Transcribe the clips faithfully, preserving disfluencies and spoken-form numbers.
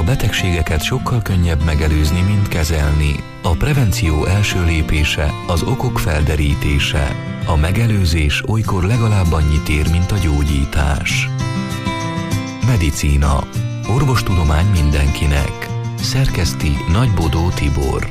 betegségeket sokkal könnyebb megelőzni, mint kezelni. A prevenció első lépése az okok felderítése. A megelőzés olykor legalább annyit ér, mint a gyógyítás. Medicína. Orvostudomány mindenkinek. Szerkeszti Nagybodó Tibor.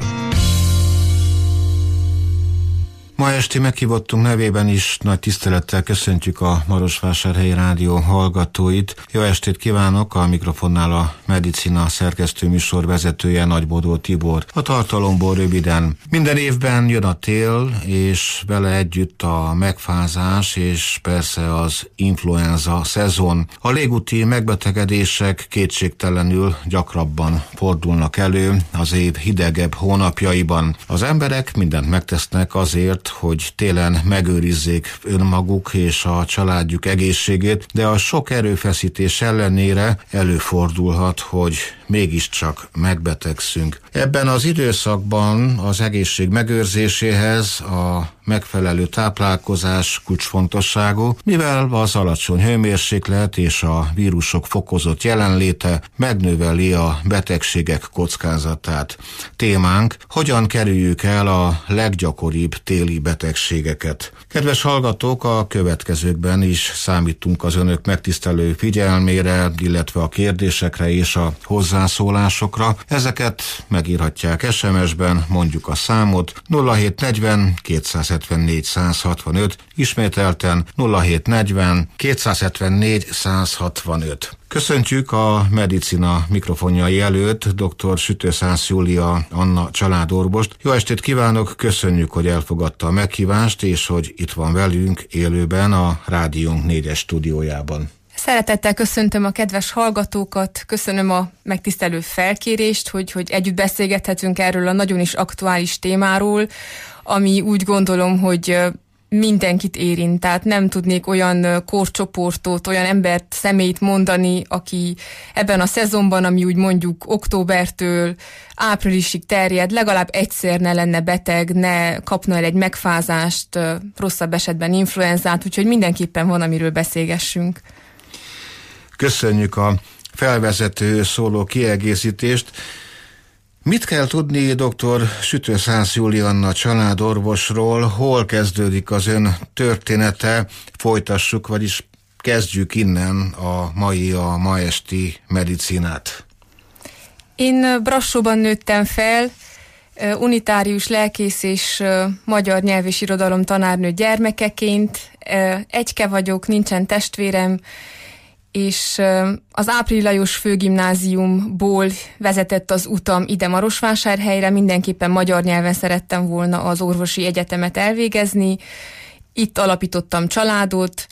Ma esti meghívottunk nevében is nagy tisztelettel köszöntjük a Marosvásárhelyi Rádió hallgatóit. Jó estét kívánok, a mikrofonnál a Medicina szerkesztő műsor vezetője Nagybodó Tibor. A tartalomból röviden. Minden évben jön a tél, és vele együtt a megfázás, és persze az influenza szezon. A légúti megbetegedések kétségtelenül gyakrabban fordulnak elő az év hidegebb hónapjaiban. Az emberek mindent megtesznek azért, hogy télen megőrizzék önmaguk és a családjuk egészségét, de a sok erőfeszítés ellenére előfordulhat, hogy mégiscsak megbetegszünk. Ebben az időszakban az egészség megőrzéséhez a megfelelő táplálkozás kulcsfontosságú, mivel az alacsony hőmérséklet és a vírusok fokozott jelenléte megnöveli a betegségek kockázatát. Témánk: hogyan kerüljük el a leggyakoribb téli betegségeket. Kedves hallgatók, a következőkben is számítunk az önök megtisztelő figyelmére, illetve a kérdésekre és a hozzászólásokra. Ezeket megírhatják es em es-ben, mondjuk a számot nulla hét negyven kétszázhetvennégy százhatvanöt, ismételten nulla hét negyven kétszázhetvennégy százhatvanöt. Köszöntjük a Medicina mikrofonjai előtt dr. Sütőszász Júlia Anna családorvost. Jó estét kívánok, köszönjük, hogy elfogadta a meghívást, és hogy itt van velünk élőben a rádiónk négyes stúdiójában. Szeretettel köszöntöm a kedves hallgatókat, köszönöm a megtisztelő felkérést, hogy, hogy együtt beszélgethetünk erről a nagyon is aktuális témáról, ami úgy gondolom, hogy mindenkit érint, tehát nem tudnék olyan korcsoportot, olyan embert, személyt mondani, aki ebben a szezonban, ami úgy mondjuk októbertől áprilisig terjed, legalább egyszer ne lenne beteg, ne kapna el egy megfázást, rosszabb esetben influenzát, úgyhogy mindenképpen van, amiről beszélgessünk. Köszönjük a felvezető szóló kiegészítést. Mit kell tudni dr. Sütőszász Júlia Anna családorvosról, hol kezdődik az ön története? Folytassuk, vagyis kezdjük innen a mai, a ma esti medicinát. Én Brassóban nőttem fel, unitárius lelkész és magyar nyelv és irodalom tanárnő gyermekeként. Egyke vagyok, nincsen testvérem, és az Április Lajos főgimnáziumból vezetett az utam ide Marosvásárhelyre, mindenképpen magyar nyelven szerettem volna az orvosi egyetemet elvégezni. Itt alapítottam családot,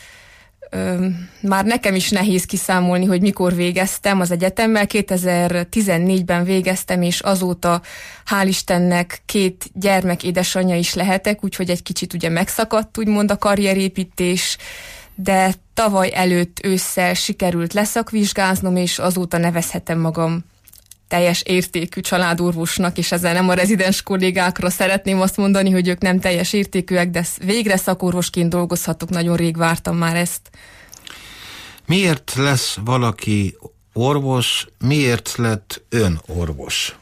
már nekem is nehéz kiszámolni, hogy mikor végeztem az egyetemmel. kétezer-tizennégyben végeztem, és azóta hál' Istennek két gyermek édesanyja is lehetek, úgyhogy egy kicsit ugye megszakadt úgymond a karrierépítés, de tavaly előtt ősszel sikerült leszakvizsgáznom, és azóta nevezhetem magam teljes értékű családorvosnak, és ezzel nem a rezidens kollégákra szeretném azt mondani, hogy ők nem teljes értékűek, de végre szakorvosként dolgozhatok, nagyon rég vártam már ezt. Miért lesz valaki orvos, miért lett ön orvos?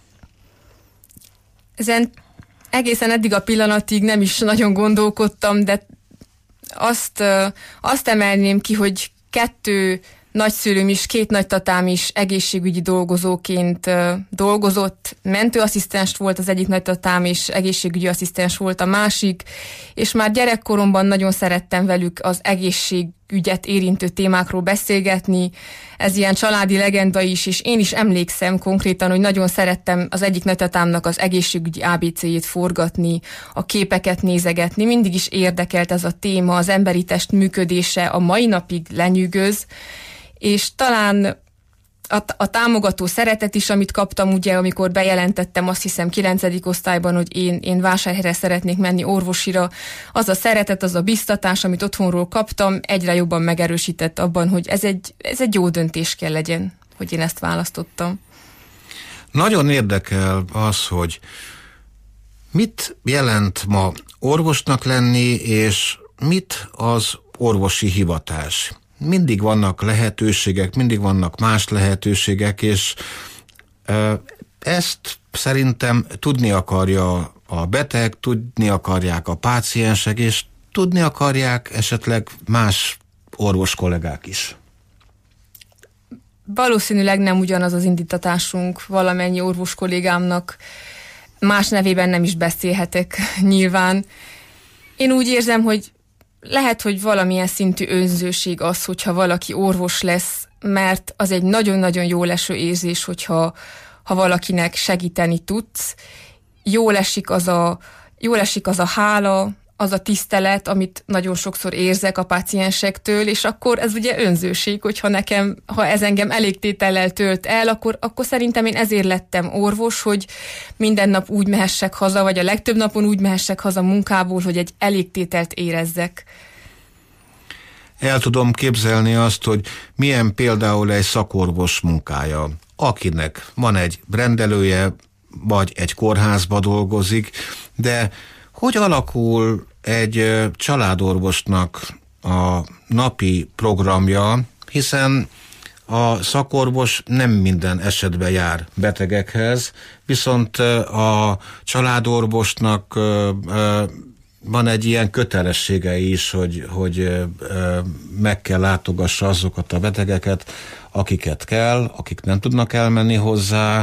Ezen egészen eddig a pillanatig nem is nagyon gondolkodtam, de Azt, azt emelném ki, hogy kettő nagyszülőm is, két nagytatám is egészségügyi dolgozóként dolgozott. Mentőasszisztens volt az egyik nagytatám, és egészségügyi asszisztens volt a másik, és már gyerekkoromban nagyon szerettem velük az egészségügyet érintő témákról beszélgetni. Ez ilyen családi legenda is, és én is emlékszem konkrétan, hogy nagyon szerettem az egyik nagytatámnak az egészségügyi á bé cé-jét forgatni, a képeket nézegetni. Mindig is érdekelt ez a téma, az emberi test működése a mai napig lenyűgöz, és talán a, a támogató szeretet is, amit kaptam, ugye, amikor bejelentettem, azt hiszem kilencedik osztályban, hogy én, én Vásárhelyre szeretnék menni orvosira, az a szeretet, az a biztatás, amit otthonról kaptam, egyre jobban megerősített abban, hogy ez egy, ez egy jó döntés kell legyen, hogy én ezt választottam. Nagyon érdekel az, hogy mit jelent ma orvosnak lenni, és mit az orvosi hivatás. Mindig vannak lehetőségek, mindig vannak más lehetőségek, és Ezt szerintem tudni akarja a beteg, tudni akarják a páciensek, és tudni akarják esetleg más orvos kollégák is. Valószínűleg nem ugyanaz az indítatásunk valamennyi orvos kollégámnak, más nevében nem is beszélhetek nyilván. Én úgy érzem, hogy lehet, hogy valamilyen szintű önzőség az, hogyha valaki orvos lesz, mert az egy nagyon-nagyon jó leső érzés, hogyha ha valakinek segíteni tudsz. Jól esik az a, jól esik az a hála, az a tisztelet, amit nagyon sokszor érzek a páciensektől, és akkor ez ugye önzőség, hogyha nekem, ha ez engem elégtétellel tölt el, akkor, akkor szerintem én ezért lettem orvos, hogy minden nap úgy mehessek haza, vagy a legtöbb napon úgy mehessek haza munkából, hogy egy elégtételt érezzek. El tudom képzelni azt, hogy milyen például egy szakorvos munkája, akinek van egy rendelője, vagy egy kórházba dolgozik, de hogy alakul egy családorvosnak a napi programja, hiszen a szakorvos nem minden esetben jár betegekhez, viszont a családorvosnak van egy ilyen kötelessége is, hogy, hogy meg kell látogassa azokat a betegeket, akiket kell, akik nem tudnak elmenni hozzá,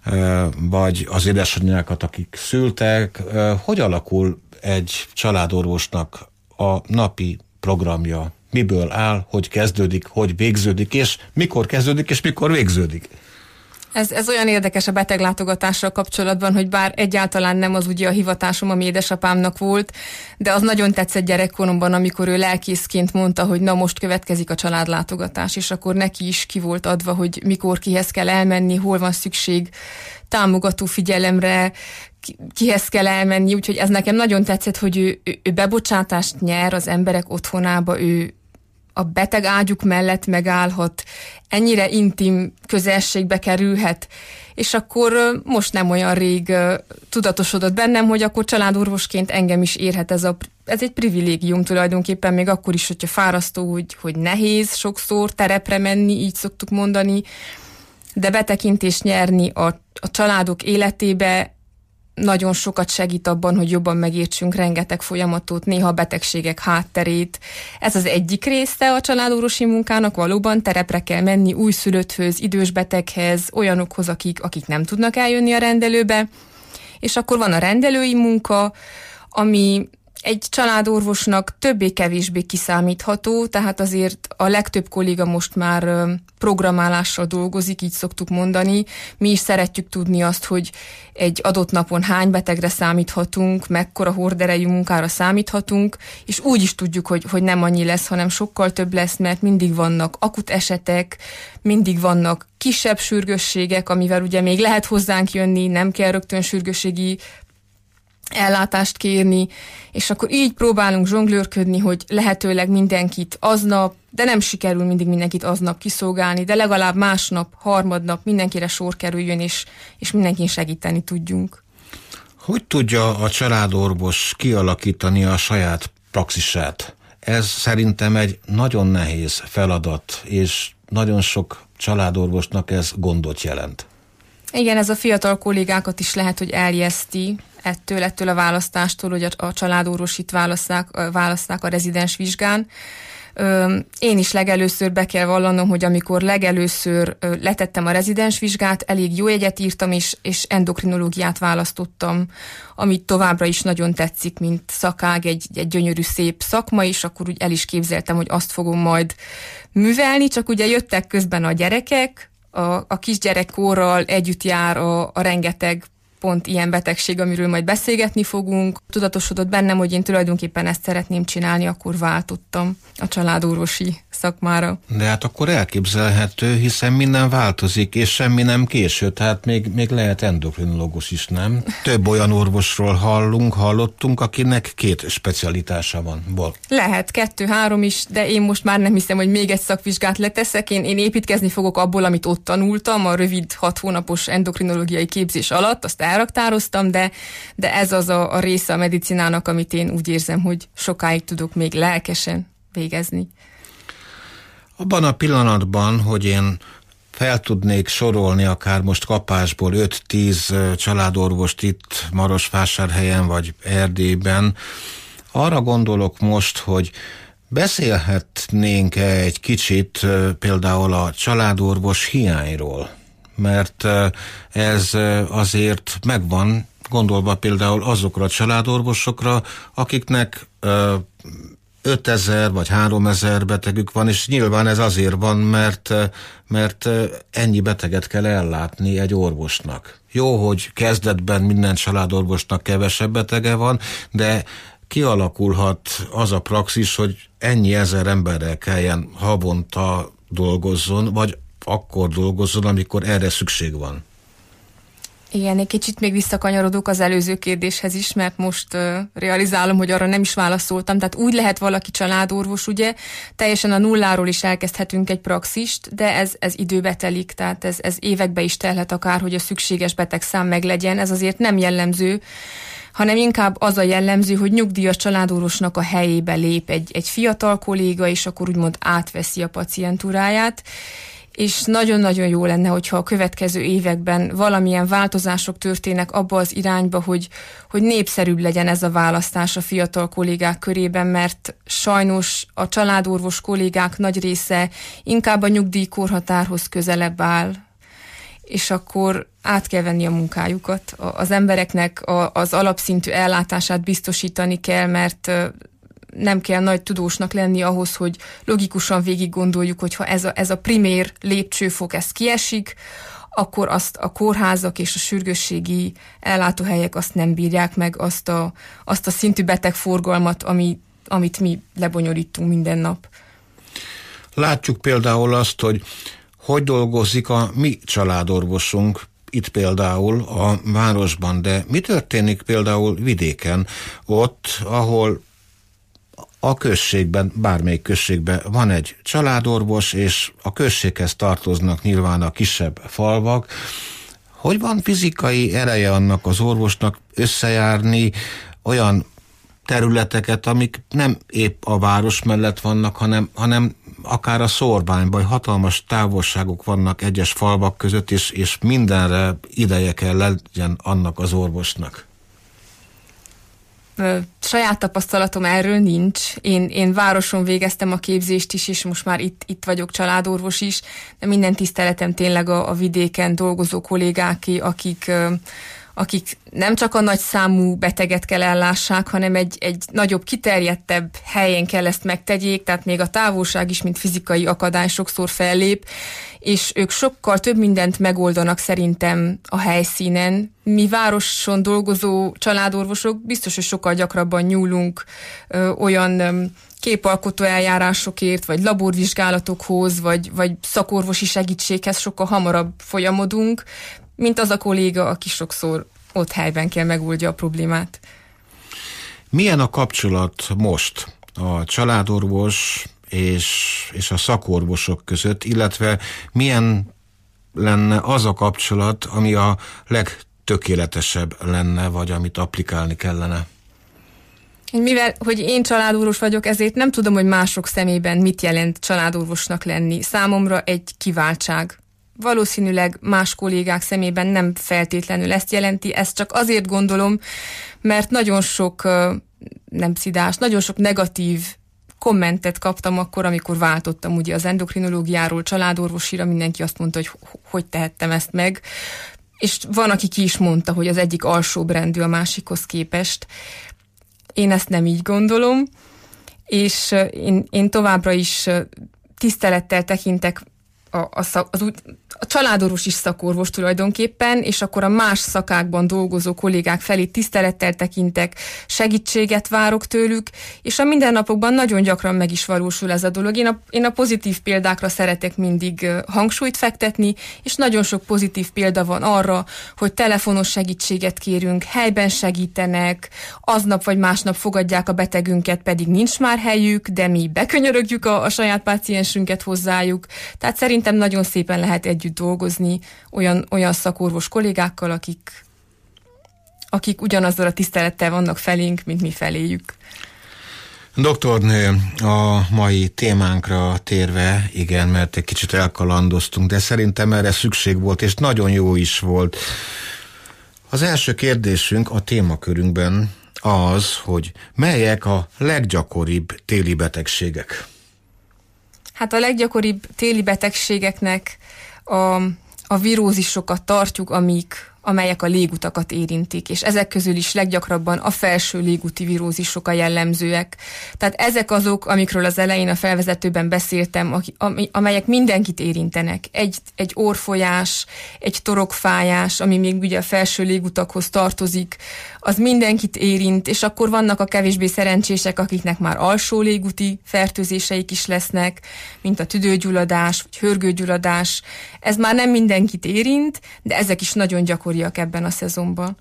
vagy az édesanyjákat, akik szültek. Hogy alakul egy családorvosnak a napi programja? Miből áll, hogy kezdődik, hogy végződik, és mikor kezdődik, és mikor végződik? Ez, ez olyan érdekes a beteglátogatással kapcsolatban, hogy bár egyáltalán nem az ugye a hivatásom, ami édesapámnak volt, de az nagyon tetszett gyerekkoromban, amikor ő lelkészként mondta, hogy na most következik a családlátogatás, és akkor neki is ki volt adva, hogy mikor kihez kell elmenni, hol van szükség támogató figyelemre, kihez kell elmenni, úgyhogy ez nekem nagyon tetszett, hogy ő, ő, ő bebocsátást nyer az emberek otthonába, ő a beteg ágyuk mellett megállhat, ennyire intim közelségbe kerülhet, és akkor most nem olyan rég tudatosodott bennem, hogy akkor családorvosként engem is érhet ez a, ez egy privilégium tulajdonképpen, még akkor is, hogyha fárasztó, hogy, hogy nehéz sokszor terepre menni, így szoktuk mondani, de betekintést nyerni a, a családok életébe nagyon sokat segít abban, hogy jobban megértsünk rengeteg folyamatot, néha betegségek hátterét. Ez az egyik része a családorvosi munkának, valóban terepre kell menni újszülötthöz, idős beteghez, olyanokhoz, akik, akik nem tudnak eljönni a rendelőbe. És akkor van a rendelői munka, ami egy családorvosnak többé-kevésbé kiszámítható, tehát azért a legtöbb kolléga most már programálással dolgozik, így szoktuk mondani. Mi is szeretjük tudni azt, hogy egy adott napon hány betegre számíthatunk, mekkora horderejű munkára számíthatunk, és úgy is tudjuk, hogy, hogy nem annyi lesz, hanem sokkal több lesz, mert mindig vannak akut esetek, mindig vannak kisebb sürgősségek, amivel ugye még lehet hozzánk jönni, nem kell rögtön sürgősségi ellátást kérni, és akkor így próbálunk zsonglőrködni, hogy lehetőleg mindenkit aznap, de nem sikerül mindig mindenkit aznap kiszolgálni, de legalább másnap, harmadnap mindenkire sor kerüljön, és, és mindenkin segíteni tudjunk. Hogy tudja a családorvos kialakítani a saját praxisát? Ez szerintem egy nagyon nehéz feladat, és nagyon sok családorvosnak ez gondot jelent. Igen, ez a fiatal kollégákat is lehet, hogy eljeszti ettől, ettől a választástól, hogy a, a családorvosit választák, választák a rezidens vizsgán. Én is legelőször be kell vallanom, hogy amikor legelőször letettem a rezidens vizsgát, elég jó jegyet írtam, és, és endokrinológiát választottam, amit továbbra is nagyon tetszik, mint szakág, egy, egy gyönyörű szép szakma, és akkor úgy el is képzeltem, hogy azt fogom majd művelni, csak ugye jöttek közben a gyerekek, a, a kisgyerekkorral együtt jár a, a rengeteg pont ilyen betegség, amiről majd beszélgetni fogunk. Tudatosodott bennem, hogy én tulajdonképpen ezt szeretném csinálni, akkor váltottam a családorvosi szakmára. De hát akkor elképzelhető, hiszen minden változik, és semmi nem késő, tehát még, még lehet endokrinológus is, nem? Több olyan orvosról hallunk, hallottunk, akinek két specialitása van. Val. Lehet, kettő-három is, de én most már nem hiszem, hogy még egy szakvizsgát leteszek. Én, én építkezni fogok abból, amit ott tanultam, a rövid hat hónapos endokrinológiai képzés alatt, azt elraktároztam, de, de ez az a, a része a medicinának, amit én úgy érzem, hogy sokáig tudok még lelkesen végezni. Abban a pillanatban, hogy én fel tudnék sorolni akár most kapásból öt-tíz családorvost itt Marosvásárhelyen vagy Erdélyben. Arra gondolok most, hogy beszélhetnénk egy kicsit például a családorvos hiányról, mert ez azért megvan, gondolva például azokra a családorvosokra, akiknek ötezer vagy háromezer betegük van, és nyilván ez azért van, mert, mert ennyi beteget kell ellátni egy orvosnak. Jó, hogy kezdetben minden családorvosnak kevesebb betege van, de kialakulhat az a praxis, hogy ennyi ezer emberrel kelljen havonta dolgozzon, vagy akkor dolgozzon, amikor erre szükség van. Igen, egy kicsit még visszakanyarodok az előző kérdéshez is, mert most uh, realizálom, hogy arra nem is válaszoltam. Tehát úgy lehet valaki családorvos, ugye, teljesen a nulláról is elkezdhetünk egy praxist, de ez, ez időbe telik, tehát ez, ez évekbe is telhet akár, hogy a szükséges betegszám meglegyen. Ez azért nem jellemző, hanem inkább az a jellemző, hogy nyugdíjas családorvosnak a helyébe lép egy, egy fiatal kolléga, és akkor úgymond átveszi a pacientúráját, és nagyon-nagyon jó lenne, hogyha a következő években valamilyen változások történnek abba az irányba, hogy, hogy népszerűbb legyen ez a választás a fiatal kollégák körében, mert sajnos a családorvos kollégák nagy része inkább a nyugdíjkorhatárhoz közelebb áll, és akkor át kell venni a munkájukat. Az embereknek az alapszintű ellátását biztosítani kell, mert nem kell nagy tudósnak lenni ahhoz, hogy logikusan végig gondoljuk, hogy ha ez a, ez a primér lépcsőfok, ez kiesik, akkor azt a kórházak és a sürgősségi ellátóhelyek azt nem bírják meg, azt a, azt a szintű betegforgalmat, ami, amit mi lebonyolítunk minden nap. Látjuk például azt, hogy hogy dolgozik a mi családorvosunk, itt például a városban, de mi történik például vidéken, ott, ahol a községben, bármelyik községben van egy családorvos, és a községhez tartoznak nyilván a kisebb falvak. Hogy van fizikai ereje annak az orvosnak összejárni olyan területeket, amik nem épp a város mellett vannak, hanem, hanem akár a szórványban, hatalmas távolságok vannak egyes falvak között, és, és mindenre ideje kell legyen annak az orvosnak. Saját tapasztalatom erről nincs. Én, én városon végeztem a képzést is, és most már itt, itt vagyok családorvos is, de minden tiszteletem tényleg a, a vidéken dolgozó kollégáké, akik, akik nem csak a nagy számú beteget kell ellássák, hanem egy, egy nagyobb, kiterjedtebb helyen kell ezt megtegyék, tehát még a távolság is, mint fizikai akadály sokszor fellép, és ők sokkal több mindent megoldanak szerintem a helyszínen. Mi városon dolgozó családorvosok biztos, hogy sokkal gyakrabban nyúlunk ö, olyan ö, képalkotó eljárásokért, vagy laborvizsgálatokhoz, vagy, vagy szakorvosi segítséghez sokkal hamarabb folyamodunk, mint az a kolléga, aki sokszor ott helyben kell megoldja a problémát. Milyen a kapcsolat most a családorvos és, és a szakorvosok között, illetve milyen lenne az a kapcsolat, ami a legtökéletesebb lenne, vagy amit applikálni kellene? Mivel, hogy én családorvos vagyok, ezért nem tudom, hogy mások szemében mit jelent családorvosnak lenni. Számomra egy kiváltság. Valószínűleg más kollégák szemében nem feltétlenül ezt jelenti, ezt csak azért gondolom, mert nagyon sok nem szidás, nagyon sok negatív kommentet kaptam akkor, amikor váltottam ugye az endokrinológiáról családorvosira, mindenki azt mondta, hogy hogy tehettem ezt meg, és van, aki ki is mondta, hogy az egyik alsóbrendű a másikhoz képest. Én ezt nem így gondolom, és én, én továbbra is tisztelettel tekintek a, a, szak, az úgy, a családorvos is szakorvos tulajdonképpen, és akkor a más szakákban dolgozó kollégák felé tisztelettel tekintek, segítséget várok tőlük, és a mindennapokban nagyon gyakran meg is valósul ez a dolog. Én a, én a pozitív példákra szeretek mindig hangsúlyt fektetni, és nagyon sok pozitív példa van arra, hogy telefonos segítséget kérünk, helyben segítenek, aznap vagy másnap fogadják a betegünket, pedig nincs már helyük, de mi bekönyörögjük a, a saját páciensünket hozzájuk. Tehát szerintem nagyon szépen lehet együtt dolgozni olyan, olyan szakorvos kollégákkal, akik, akik ugyanazzal a tisztelettel vannak felénk, mint mi feléjük. Doktornő, a mai témánkra térve, igen, mert egy kicsit elkalandoztunk, de szerintem erre szükség volt, és nagyon jó is volt. Az első kérdésünk a témakörünkben az, hogy melyek a leggyakoribb téli betegségek? Hát a leggyakoribb téli betegségeknek a, a virózisokat tartjuk, amik amelyek a légutakat érintik, és ezek közül is leggyakrabban a felső légúti virózisok a jellemzőek. Tehát ezek azok, amikről az elején a felvezetőben beszéltem, amelyek mindenkit érintenek. Egy, egy orrfolyás, egy torokfájás, ami még ugye a felső légutakhoz tartozik, az mindenkit érint, és akkor vannak a kevésbé szerencsések, akiknek már alsó légúti fertőzéseik is lesznek, mint a tüdőgyulladás, vagy hörgőgyulladás. Ez már nem mindenkit érint, de ezek is nagyon gyakoriak ebben a szezonban.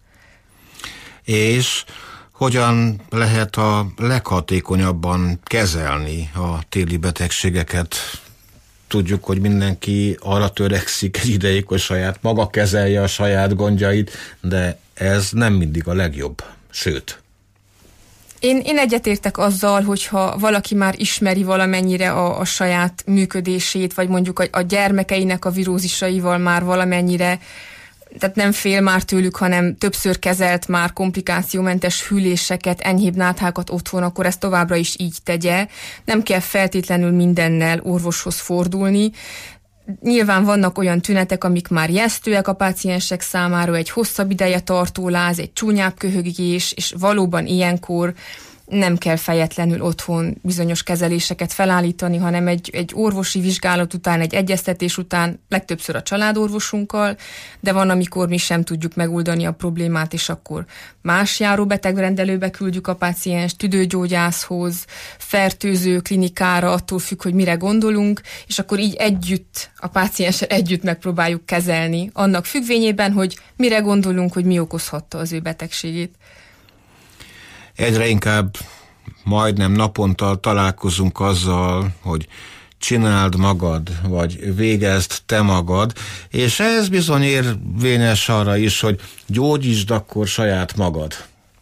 És hogyan lehet a leghatékonyabban kezelni a téli betegségeket? Tudjuk, hogy mindenki arra törekszik egy ideig, hogy saját maga kezelje a saját gondjait, de ez nem mindig a legjobb, sőt. Én, én egyetértek azzal, hogyha valaki már ismeri valamennyire a, a saját működését, vagy mondjuk a, a gyermekeinek a virózisaival már valamennyire, tehát nem fél már tőlük, hanem többször kezelt már komplikációmentes hűléseket, enyhébb náthákat otthon, akkor ezt továbbra is így tegye. Nem kell feltétlenül mindennel orvoshoz fordulni. Nyilván vannak olyan tünetek, amik már ijesztőek a páciensek számára, egy hosszabb ideje tartó láz, egy csúnyább köhögés, és valóban ilyenkor nem kell fejetlenül otthon bizonyos kezeléseket felállítani, hanem egy, egy orvosi vizsgálat után, egy egyeztetés után, legtöbbször a családorvosunkkal, de van, amikor mi sem tudjuk megoldani a problémát, és akkor más járóbetegrendelőbe küldjük a páciens, tüdőgyógyászhoz, fertőző klinikára, attól függ, hogy mire gondolunk, és akkor így együtt, a pácienssel együtt megpróbáljuk kezelni, annak függvényében, hogy mire gondolunk, hogy mi okozhatta az ő betegségét. Egyre inkább majdnem naponta találkozunk azzal, hogy csináld magad, vagy végezd te magad, és ez bizony érvényes arra is, hogy gyógyítsd akkor saját magad.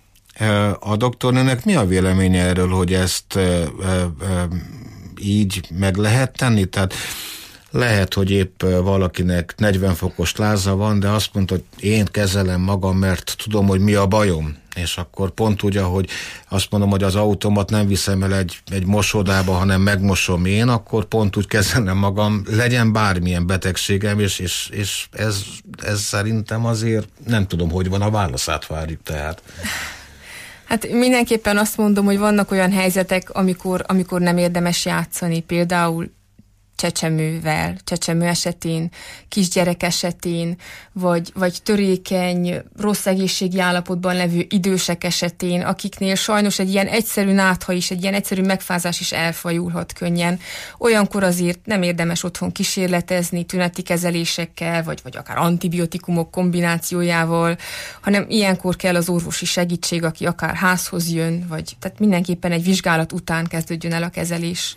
A doktornőnek mi a véleménye erről, hogy ezt e, e, e, így meg lehet tenni? Tehát lehet, hogy épp valakinek negyven fokos láza van, de azt mondta, hogy én kezelem magam, mert tudom, hogy mi a bajom. És akkor pont úgy, ahogy azt mondom, hogy az autómat nem viszem el egy, egy mosodába, hanem megmosom én, akkor pont úgy kezelem magam, legyen bármilyen betegségem, és, és, és ez, ez szerintem azért nem tudom, hogy van, a válaszát várjuk tehát. Hát mindenképpen azt mondom, hogy vannak olyan helyzetek, amikor, amikor nem érdemes játszani, például csecsemővel, csecsemő esetén, kisgyerek esetén, vagy, vagy törékeny, rossz egészségi állapotban levő idősek esetén, akiknél sajnos egy ilyen egyszerű nátha is, egy ilyen egyszerű megfázás is elfajulhat könnyen. Olyankor azért nem érdemes otthon kísérletezni tüneti kezelésekkel, vagy, vagy akár antibiotikumok kombinációjával, hanem ilyenkor kell az orvosi segítség, aki akár házhoz jön, vagy tehát mindenképpen egy vizsgálat után kezdődjön el a kezelés.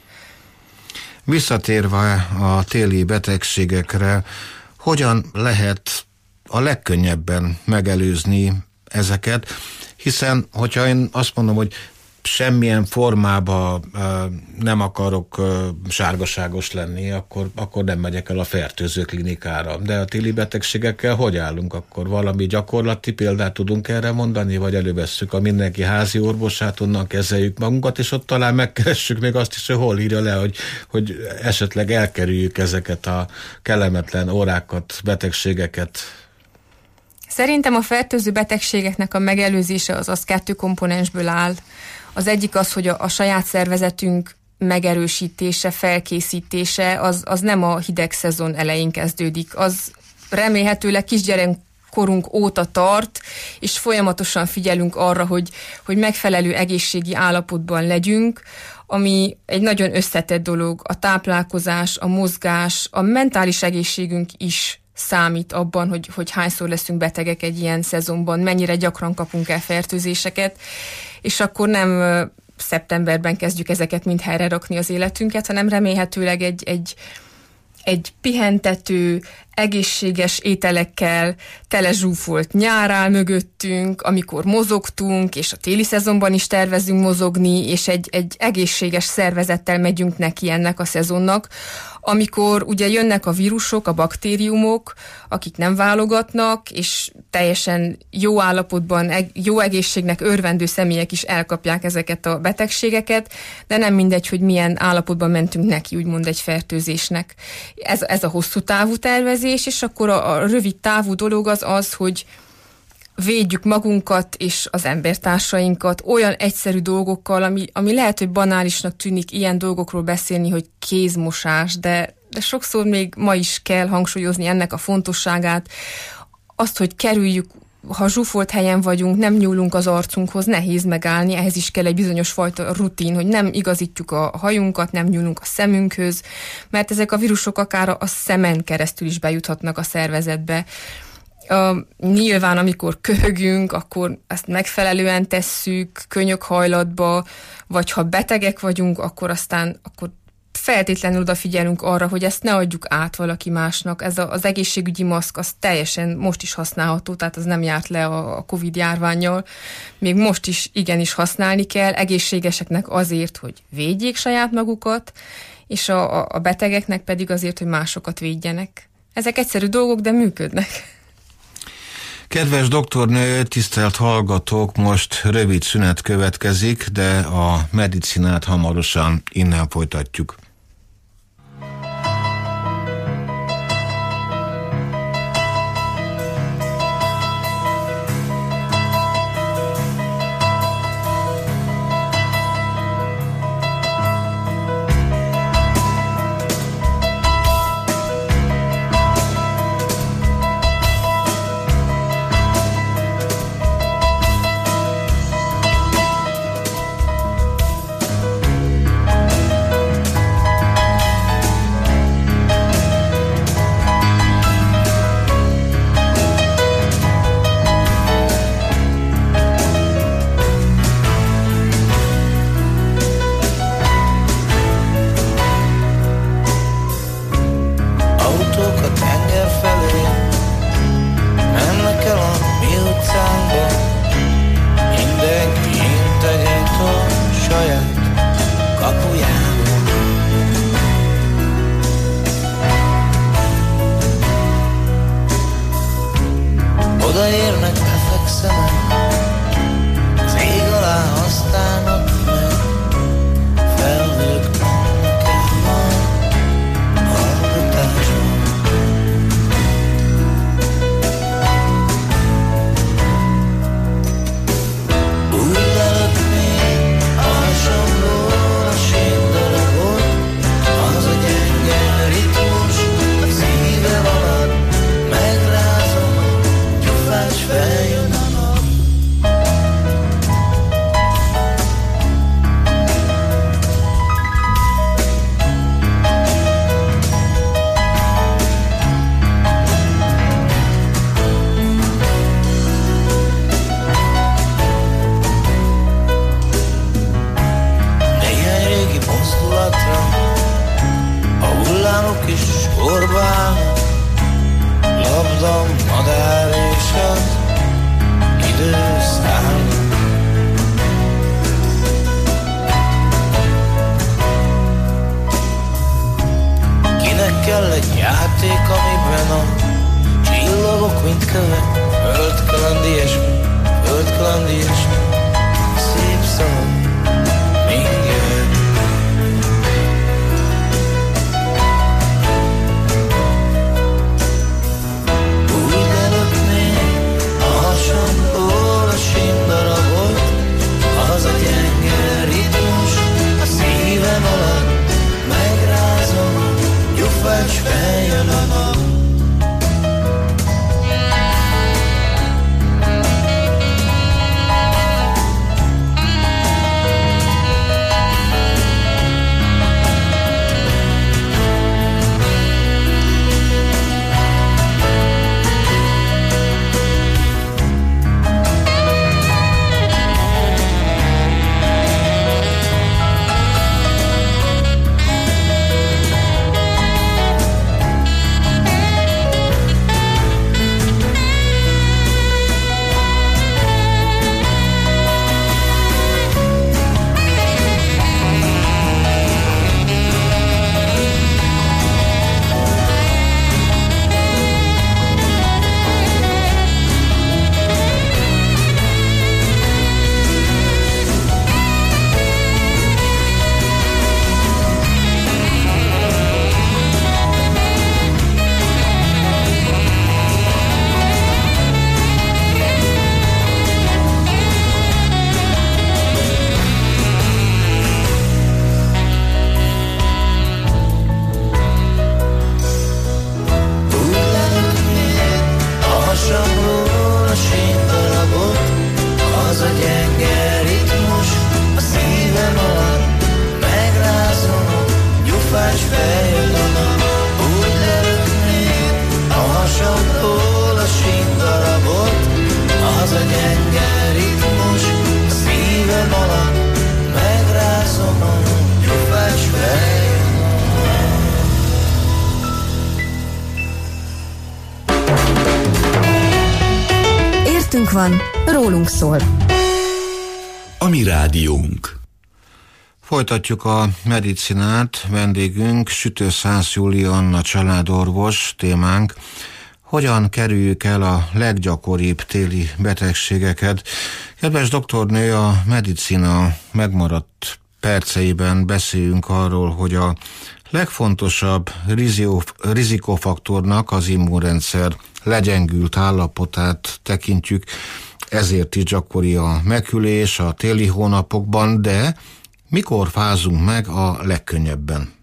Visszatérve a téli betegségekre, hogyan lehet a legkönnyebben megelőzni ezeket, hiszen hogyha én azt mondom, hogy semmilyen formában nem akarok sárgaságos lenni, akkor, akkor nem megyek el a fertőző klinikára. De a téli betegségekkel hogy állunk akkor? Valami gyakorlati példát tudunk erre mondani, vagy elővesszük a mindenki házi orvosát, onnan kezeljük magunkat, és ott talán megkeressük még azt is, hogy hol írja le, hogy, hogy esetleg elkerüljük ezeket a kellemetlen órákat, betegségeket. Szerintem a fertőző betegségeknek a megelőzése az az kettő komponensből áll. Az egyik az, hogy a, a saját szervezetünk megerősítése, felkészítése, az, az nem a hideg szezon elején kezdődik. Az remélhetőleg kisgyerekkorunk óta tart, és folyamatosan figyelünk arra, hogy, hogy megfelelő egészségi állapotban legyünk, ami egy nagyon összetett dolog. A táplálkozás, a mozgás, a mentális egészségünk is számít abban, hogy, hogy hányszor leszünk betegek egy ilyen szezonban, mennyire gyakran kapunk el fertőzéseket, és akkor nem szeptemberben kezdjük ezeket mind helyre rakni az életünket, hanem remélhetőleg egy, egy, egy pihentető, egészséges ételekkel telezsúfolt nyár áll mögöttünk, amikor mozogtunk, és a téli szezonban is tervezünk mozogni, és egy, egy egészséges szervezettel megyünk neki ennek a szezonnak, amikor ugye jönnek a vírusok, a baktériumok, akik nem válogatnak, és teljesen jó állapotban, jó egészségnek örvendő személyek is elkapják ezeket a betegségeket, de nem mindegy, hogy milyen állapotban mentünk neki, úgymond egy fertőzésnek. Ez, ez a hosszú távú tervezés, és akkor a, a rövid távú dolog az az, hogy védjük magunkat és az embertársainkat olyan egyszerű dolgokkal, ami, ami lehet, hogy banálisnak tűnik ilyen dolgokról beszélni, hogy kézmosás, de, de sokszor még ma is kell hangsúlyozni ennek a fontosságát. Azt, hogy kerüljük, ha zsúfolt helyen vagyunk, nem nyúlunk az arcunkhoz, nehéz megállni, ehhez is kell egy bizonyos fajta rutin, hogy nem igazítjuk a hajunkat, nem nyúlunk a szemünkhöz, mert ezek a vírusok akár a szemen keresztül is bejuthatnak a szervezetbe. Uh, nyilván, amikor köhögünk, akkor ezt megfelelően tesszük, könyökhajlatba, vagy ha betegek vagyunk, akkor aztán akkor feltétlenül odafigyelünk arra, hogy ezt ne adjuk át valaki másnak. Ez a, az egészségügyi maszk, az teljesen most is használható, tehát az nem járt le a, a Covid járvánnyal. Még most is igenis használni kell, egészségeseknek azért, hogy védjék saját magukat, és a, a, a betegeknek pedig azért, hogy másokat védjenek. Ezek egyszerű dolgok, de működnek. Kedves doktornő, tisztelt hallgatók, most rövid szünet következik, de a medicinát hamarosan innen folytatjuk. Odaérnek, befekszenek az ég alá, aztán ott meg felhők mennek el majd hallgatásban. Úgy lelökné a hasamról a síndarabot, az a gyenge ritmus a szívem alatt megrázom, gyufás feljön a nap. Néhány régi mozdulatra a hullámok is sorban, labda, madár és az időszám. Kinek kell egy játék, amiben a csillagok mint kövek, földkalandi ilyesmi, földkalandi ilyesmi, szép szavak mindjárt. Úgy lelökné a hasamból a síndarabot, az a gyenge ritmus a szívem alatt megrázom, gyufás feljön a nap. Szerintünk van, rólunk szól. A mi rádiónk. Folytatjuk a medicinát, vendégünk Sütő-Szász Júlia Anna családorvos, témánk, hogyan kerüljük el a leggyakoribb téli betegségeket. Kedves doktornő, a medicina megmaradt perceiben beszéljünk arról, hogy a legfontosabb rizikofaktornak az immunrendszer legyengült állapotát tekintjük, ezért is gyakori a meghűlés a téli hónapokban, de mikor fázunk meg a legkönnyebben?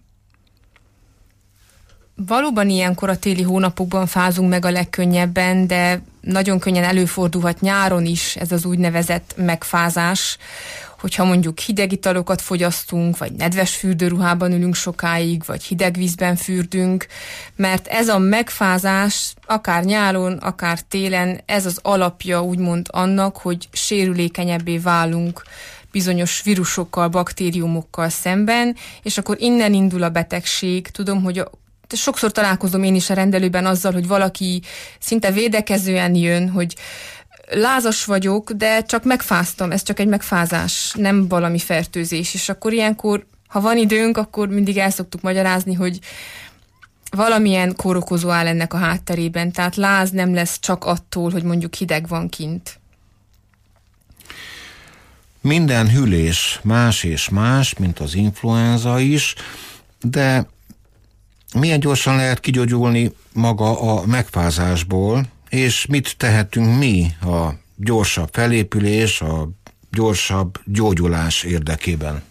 Valóban ilyenkor a téli hónapokban fázunk meg a legkönnyebben, de nagyon könnyen előfordulhat nyáron is ez az úgynevezett megfázás, hogyha mondjuk hideg italokat fogyasztunk, vagy nedves fürdőruhában ülünk sokáig, vagy hideg vízben fürdünk, mert ez a megfázás akár nyáron, akár télen, ez az alapja úgymond annak, hogy sérülékenyebbé válunk bizonyos vírusokkal, baktériumokkal szemben, és akkor innen indul a betegség. Tudom, hogy a sokszor találkozom én is a rendelőben azzal, hogy valaki szinte védekezően jön, hogy lázas vagyok, de csak megfáztam, ez csak egy megfázás, nem valami fertőzés. És akkor ilyenkor, ha van időnk, akkor mindig el szoktuk magyarázni, hogy valamilyen kórokozó áll ennek a hátterében, tehát láz nem lesz csak attól, hogy mondjuk hideg van kint. Minden hűlés más és más, mint az influenza is, de milyen gyorsan lehet kigyógyulni maga a megfázásból, és mit tehetünk mi a gyorsabb felépülés, a gyorsabb gyógyulás érdekében?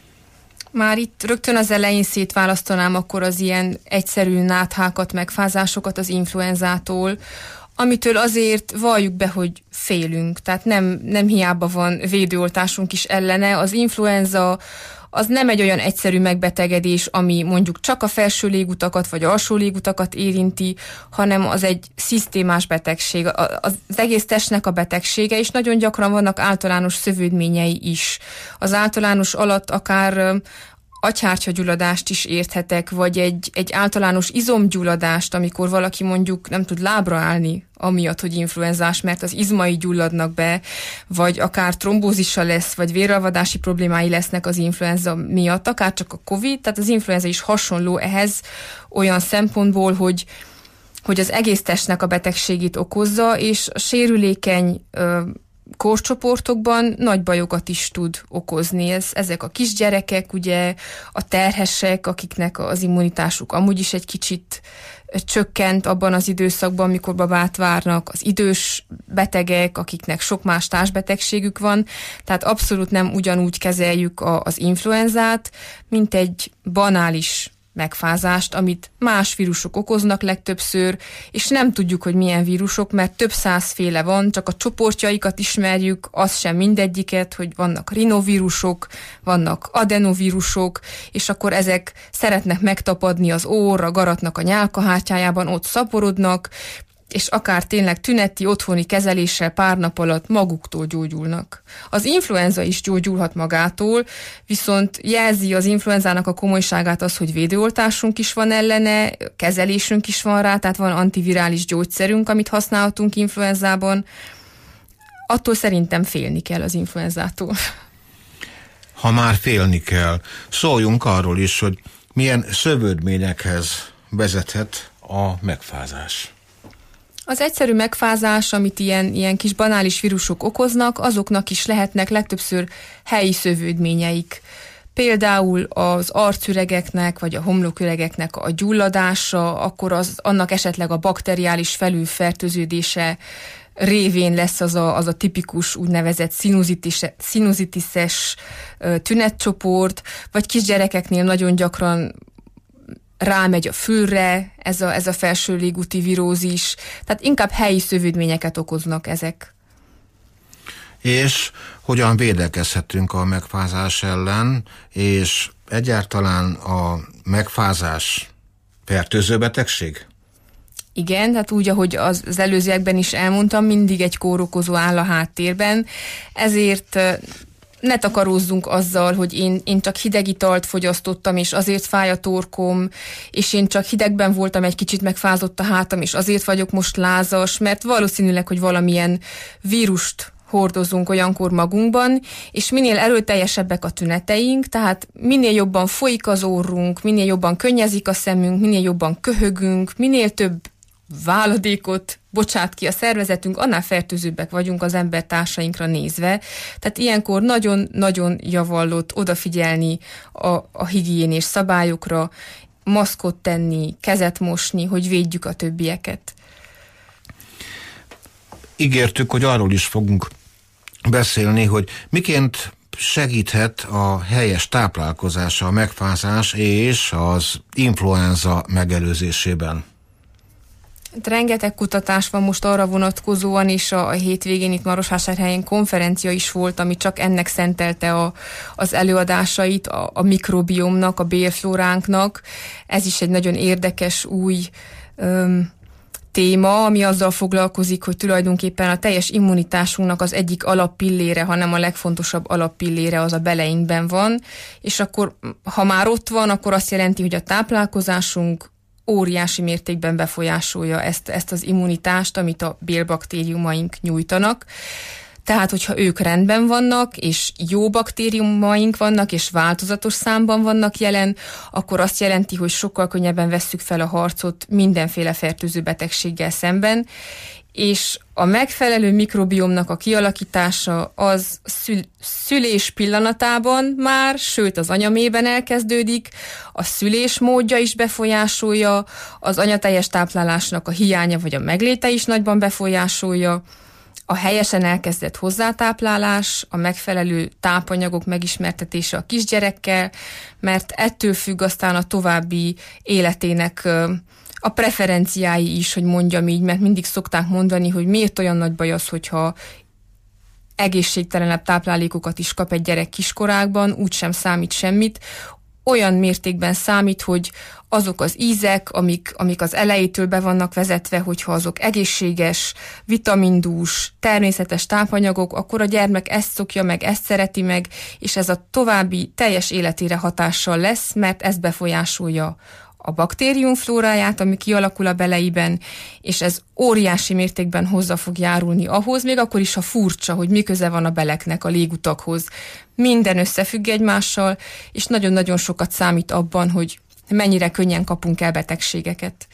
Már itt rögtön az elején szétválasztanám akkor az ilyen egyszerű náthákat, megfázásokat az influenzától, amitől azért valljuk be, hogy félünk. Tehát nem, nem hiába van védőoltásunk is ellene. Az influenza az nem egy olyan egyszerű megbetegedés, ami mondjuk csak a felső légutakat vagy alsó légutakat érinti, hanem az egy szisztémás betegség. Az egész testnek a betegsége, és nagyon gyakran vannak általános szövődményei is. Az általános alatt akár agyhártyagyulladást is érthetek, vagy egy, egy általános izomgyulladást, amikor valaki mondjuk nem tud lábra állni, amiatt, hogy influenzás, mert az izmai gyulladnak be, vagy akár trombózisa lesz, vagy véralvadási problémái lesznek az influenza miatt, akár csak a Covid, tehát az influenza is hasonló ehhez olyan szempontból, hogy hogy az egész testnek a betegségét okozza, és a sérülékeny ö, korcsoportokban nagy bajokat is tud okozni. Ez, ezek a kisgyerekek, ugye a terhesek, akiknek az immunitásuk amúgy is egy kicsit csökkent abban az időszakban, amikor babát várnak, az idős betegek, akiknek sok más társbetegségük van, tehát abszolút nem ugyanúgy kezeljük a, az influenzát, mint egy banális megfázást, amit más vírusok okoznak legtöbbször, és nem tudjuk, hogy milyen vírusok, mert több százféle van, csak a csoportjaikat ismerjük, az sem mindegyiket, hogy vannak rinovírusok, vannak adenovírusok, és akkor ezek szeretnek megtapadni az orra, garatnak a nyálkahártyájában, ott szaporodnak, és akár tényleg tüneti, otthoni kezeléssel pár nap alatt maguktól gyógyulnak. Az influenza is gyógyulhat magától, viszont jelzi az influenzának a komolyságát az, hogy védőoltásunk is van ellene, kezelésünk is van rá, tehát van antivirális gyógyszerünk, amit használhatunk influenzában. Attól szerintem félni kell az influenzától. Ha már félni kell, szóljunk arról is, hogy milyen szövődményekhez vezethet a megfázás. Az egyszerű megfázás, amit ilyen, ilyen kis banális vírusok okoznak, azoknak is lehetnek legtöbbször helyi szövődményeik. Például az arcüregeknek, vagy a homloküregeknek a gyulladása, akkor az, annak esetleg a bakteriális felülfertőződése révén lesz az a, az a tipikus úgynevezett szinuzitises tünetcsoport, vagy kisgyerekeknél nagyon gyakran rámegy a fülre ez a, ez a felső légúti virózis, tehát inkább helyi szövődményeket okoznak ezek. És hogyan védekezhetünk a megfázás ellen, és egyáltalán a megfázás fertőző betegség? Igen, tehát úgy, ahogy az, az előzőekben is elmondtam, mindig egy kórokozó áll a háttérben, ezért ne takarózzunk azzal, hogy én, én csak hideg italt fogyasztottam, és azért fáj a torkom, és én csak hidegben voltam, egy kicsit megfázott a hátam, és azért vagyok most lázas, mert valószínűleg, hogy valamilyen vírust hordozunk olyankor magunkban, és minél erőteljesebbek a tüneteink, tehát minél jobban folyik az orrunk, minél jobban könnyezik a szemünk, minél jobban köhögünk, minél több váladékot bocsát ki a szervezetünk, annál fertőzőbbek vagyunk az embertársainkra nézve. Tehát ilyenkor nagyon-nagyon javallott odafigyelni a, a higiénés szabályokra, maszkot tenni, kezet mosni, hogy védjük a többieket. Ígértük, hogy arról is fogunk beszélni, hogy miként segíthet a helyes táplálkozása a megfázás és az influenza megelőzésében. Rengeteg kutatás van most arra vonatkozóan, és a, a hétvégén itt Marosvásárhelyen konferencia is volt, ami csak ennek szentelte a, az előadásait, a, a mikrobiomnak, a bélflóránknak. Ez is egy nagyon érdekes új öm, téma, ami azzal foglalkozik, hogy tulajdonképpen a teljes immunitásunknak az egyik alappillére, hanem a legfontosabb alappillére az a beleinkben van, és akkor, ha már ott van, akkor azt jelenti, hogy a táplálkozásunk óriási mértékben befolyásolja ezt, ezt az immunitást, amit a bélbaktériumaink nyújtanak. Tehát, hogyha ők rendben vannak, és jó baktériumaink vannak, és változatos számban vannak jelen, akkor azt jelenti, hogy sokkal könnyebben vesszük fel a harcot mindenféle fertőző betegséggel szemben, és a megfelelő mikrobiomnak a kialakítása az szül- szülés pillanatában már, sőt az anyamében elkezdődik, a szülés módja is befolyásolja, az anyateljes táplálásnak a hiánya vagy a megléte is nagyban befolyásolja, a helyesen elkezdett hozzátáplálás, a megfelelő tápanyagok megismertetése a kisgyerekkel, mert ettől függ aztán a további életének a preferenciái is, hogy mondjam így, mert mindig szokták mondani, hogy miért olyan nagy baj az, hogyha egészségtelenebb táplálékokat is kap egy gyerek kiskorákban, úgysem számít semmit. Olyan mértékben számít, hogy azok az ízek, amik, amik az elejétől be vannak vezetve, hogyha azok egészséges, vitamindús, természetes tápanyagok, akkor a gyermek ezt szokja meg, ezt szereti meg, és ez a további teljes életére hatással lesz, mert ez befolyásolja a baktériumflóráját, ami kialakul a beleiben, és ez óriási mértékben hozzá fog járulni ahhoz, még akkor is, ha furcsa, hogy mi köze van a beleknek a légutakhoz. Minden összefügg egymással, és nagyon-nagyon sokat számít abban, hogy mennyire könnyen kapunk el betegségeket.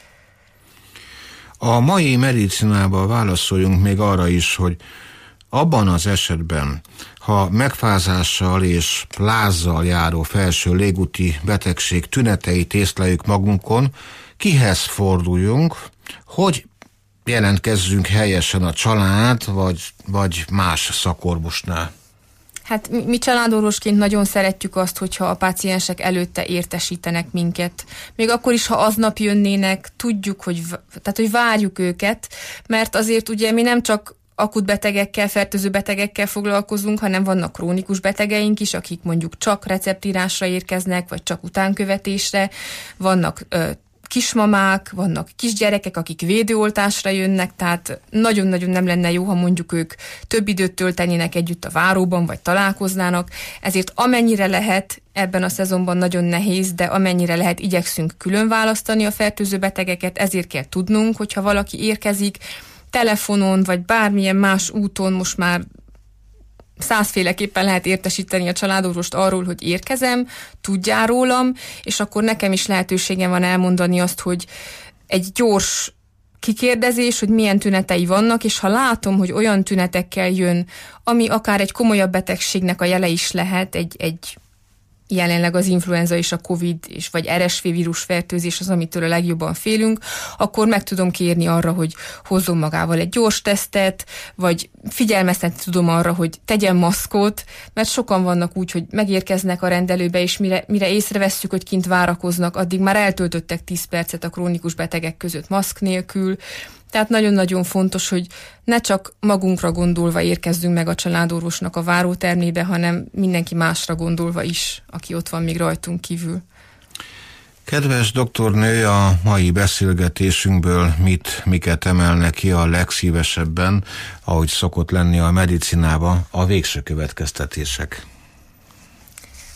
A mai medicinában válaszoljunk még arra is, hogy abban az esetben, ha megfázással és lázzal járó felső légúti betegség tüneteit észleljük magunkon, kihez forduljunk, hogy jelentkezzünk helyesen a család vagy, vagy más szakorvosnál? Hát mi, mi családorvosként nagyon szeretjük azt, hogyha a páciensek előtte értesítenek minket. Még akkor is, ha aznap jönnének, tudjuk, hogy, tehát, hogy várjuk őket, mert azért ugye mi nem csak akut betegekkel, fertőző betegekkel foglalkozunk, hanem vannak krónikus betegeink is, akik mondjuk csak receptírásra érkeznek, vagy csak utánkövetésre, vannak ö, kismamák, vannak kisgyerekek, akik védőoltásra jönnek, tehát nagyon-nagyon nem lenne jó, ha mondjuk ők több időt töltenének együtt a váróban, vagy találkoznának, ezért amennyire lehet, ebben a szezonban nagyon nehéz, de amennyire lehet, igyekszünk külön választani a fertőző betegeket, ezért kell tudnunk, hogyha valaki érkezik, telefonon, vagy bármilyen más úton most már százféleképpen lehet értesíteni a családorvost arról, hogy érkezem, tudjál rólam, és akkor nekem is lehetőségem van elmondani azt, hogy egy gyors kikérdezés, hogy milyen tünetei vannak, és ha látom, hogy olyan tünetekkel jön, ami akár egy komolyabb betegségnek a jele is lehet, egy, egy jelenleg az influenza és a Covid, és vagy er es vé vírusfertőzés az, amitől a legjobban félünk, akkor meg tudom kérni arra, hogy hozzon magával egy gyors tesztet, vagy figyelmeztetni tudom arra, hogy tegyen maszkot, mert sokan vannak úgy, hogy megérkeznek a rendelőbe, és mire, mire észrevesszük, hogy kint várakoznak, addig már eltöltöttek tíz percet a krónikus betegek között maszk nélkül. Tehát nagyon-nagyon fontos, hogy ne csak magunkra gondolva érkezzünk meg a családorvosnak a várótermébe, hanem mindenki másra gondolva is, aki ott van még rajtunk kívül. Kedves doktornő, a mai beszélgetésünkből mit, miket emelne ki a legszívesebben, ahogy szokott lenni a medicinában, a végső következtetések?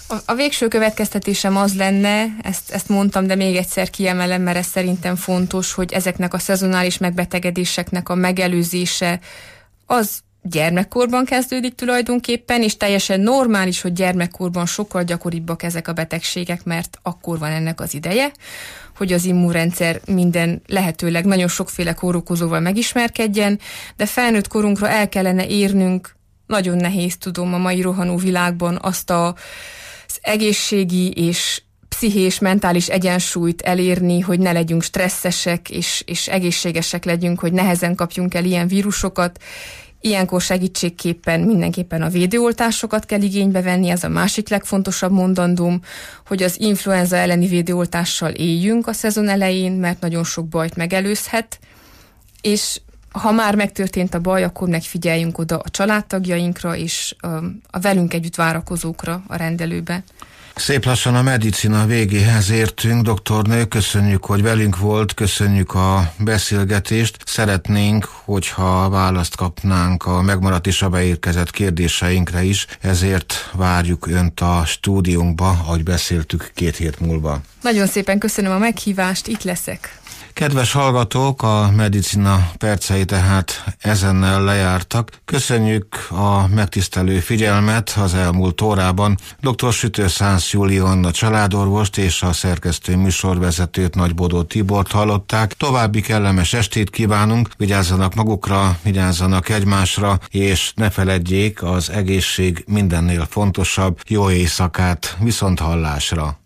A, a végső következtetésem az lenne, ezt, ezt mondtam, de még egyszer kiemelem, mert ez szerintem fontos, hogy ezeknek a szezonális megbetegedéseknek a megelőzése az gyermekkorban kezdődik tulajdonképpen, és teljesen normális, hogy gyermekkorban sokkal gyakoribbak ezek a betegségek, mert akkor van ennek az ideje, hogy az immunrendszer minden lehetőleg nagyon sokféle kórokozóval megismerkedjen, de felnőtt korunkra el kellene érnünk, nagyon nehéz tudom a mai rohanó világban azt a, az egészségi és pszichés, mentális egyensúlyt elérni, hogy ne legyünk stresszesek és, és egészségesek legyünk, hogy nehezen kapjunk el ilyen vírusokat. Ilyenkor segítségképpen mindenképpen a védőoltásokat kell igénybe venni, ez a másik legfontosabb mondandóm, hogy az influenza elleni védőoltással éljünk a szezon elején, mert nagyon sok bajt megelőzhet, és ha már megtörtént a baj, akkor megfigyeljünk oda a családtagjainkra és a velünk együtt várakozókra a rendelőbe. Szép lassan a medicina végéhez értünk, doktornő, köszönjük, hogy velünk volt, köszönjük a beszélgetést. Szeretnénk, hogyha választ kapnánk a megmaradt és a beérkezett kérdéseinkre is, ezért várjuk Önt a stúdiónkba, ahogy beszéltük, két hét múlva. Nagyon szépen köszönöm a meghívást, itt leszek. Kedves hallgatók, a medicina percei tehát ezennel lejártak. Köszönjük a megtisztelő figyelmet az elmúlt órában. dr. Sütő Szánsz Júlia Anna családorvost és a szerkesztő műsorvezetőt, Nagy Bodó Tibort hallották. További kellemes estét kívánunk, vigyázzanak magukra, vigyázzanak egymásra, és ne feledjék, az egészség mindennél fontosabb. Jó éjszakát, viszont hallásra!